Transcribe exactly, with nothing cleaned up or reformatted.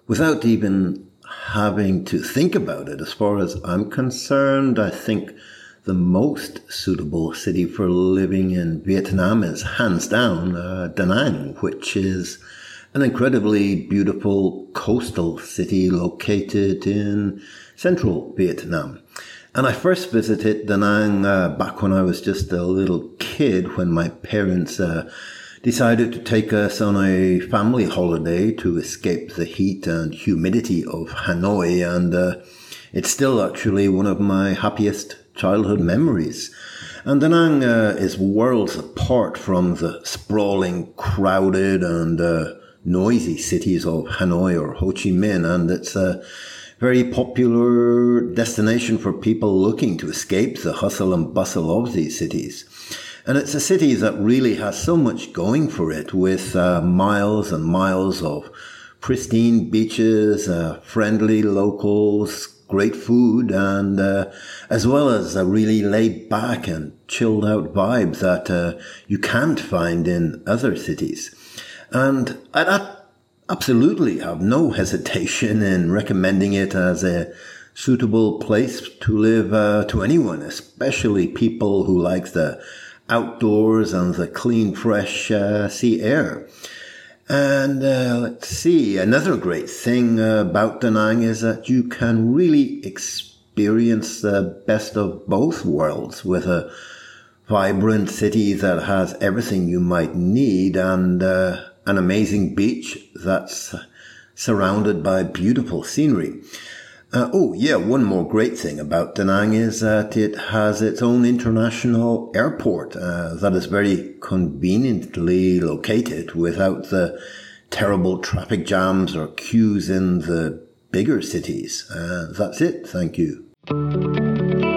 without even having to think about it. As far as I'm concerned, I think the most suitable city for living in Vietnam is hands down uh, Da Nang, which is an incredibly beautiful coastal city located in central Vietnam. And I first visited Da Nang uh, back when I was just a little kid, when my parents uh, decided to take us on a family holiday to escape the heat and humidity of Hanoi. And uh, it's still actually one of my happiest childhood memories. And Da Nang uh, is worlds apart from the sprawling, crowded and uh, noisy cities of Hanoi or Ho Chi Minh, and it's a very popular destination for people looking to escape the hustle and bustle of these cities. And it's a city that really has so much going for it, with uh, miles and miles of pristine beaches, uh, friendly locals, great food, and uh, as well as a really laid back and chilled out vibe that uh, you can't find in other cities. And I'd absolutely have no hesitation in recommending it as a suitable place to live uh, to anyone, especially people who like the outdoors and the clean, fresh uh, sea air. And uh, let's see, another great thing uh, about Da Nang is that you can really experience the best of both worlds, with a vibrant city that has everything you might need, and uh, an amazing beach that's surrounded by beautiful scenery. Uh, oh, yeah, one more great thing about Da Nang is that it has its own international airport uh, that is very conveniently located without the terrible traffic jams or queues in the bigger cities. Uh, that's it. Thank you.